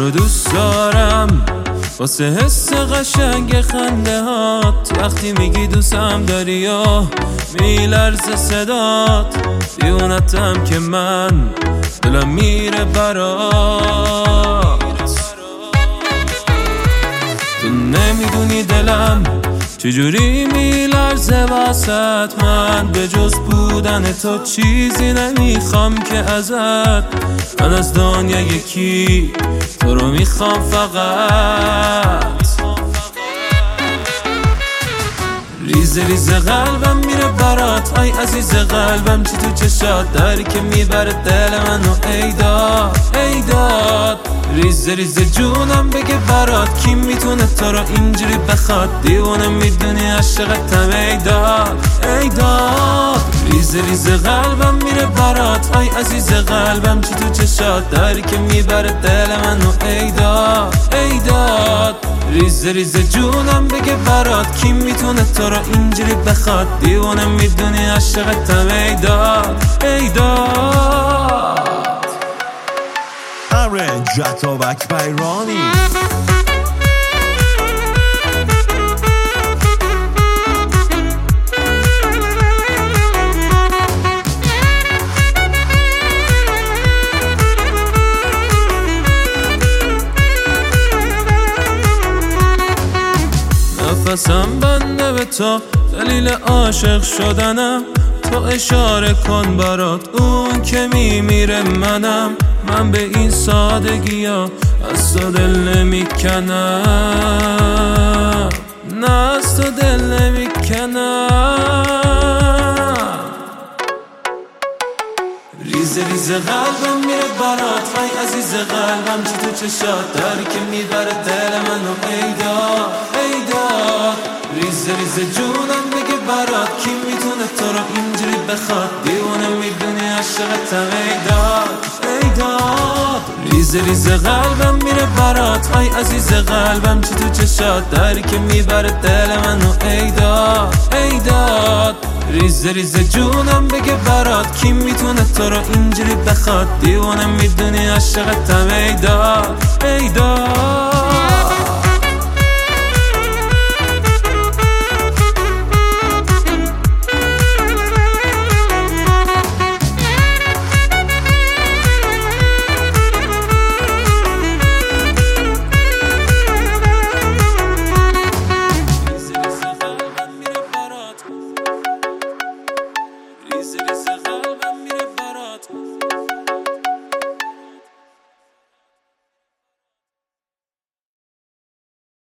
رو دوست دارم واسه حس قشنگ خنده هات. وقتی میگی دوستم داری یا میلرزه صدات، دیونتم که من دلم میره برات. تو نمیدونی دلم چجوری میلرزه واسط من، به جز بودن تو چیزی نمیخوام که ازت. من از دنیا یکی تو رو میخوام فقط. ریز ریز قلبم میره برات، ای عزیز قلبم چی تو چشات داری که میبره دل منو ای داد ای داد. ریز ریز جونم بگه برات، کی میتونه تو رو اینجوری بخواد. دیوانه میدونی عاشقتم ای داد ای داد. ریز ریز قلبم میره برات، ای عزیز قلبم چی تو چشات داری که میبره دل منو ای داد ای داد. ریز ریز جونم بگه برات، کی میتونه تو رو اینجوری بخواد. دیوانه میدونی عاشقتم ای داد ای داد. Arrange Atoback by Ronnie. نفسم بنده به تو، دلیل عاشق شدنم. تو اشاره کن برات، اون که میمیره منم. من به این سادگی ها از تو دل نمیکنم، نه از تو دل نمیکنم. ریز ریز قلبم میره برات، ای عزیز قلبم چی تو چشات داری که میبره دل منو ای داد ای داد. ریز ریز جونم بگه برات، کی میتونه تو رو اینجوری بخواد. دیوانه میدونی عاشقتم ای داد ای داد. ریز ریز قلبم میره برات، ای عزیز قلبم چی تو چشات داری که میبره دل منو ای داد ای داد. ریز ریز جونم بگه برات، کی میتونه تو رو اینجوری بخواد. دیوانه میدونی عاشقتم ای داد ای داد. Easy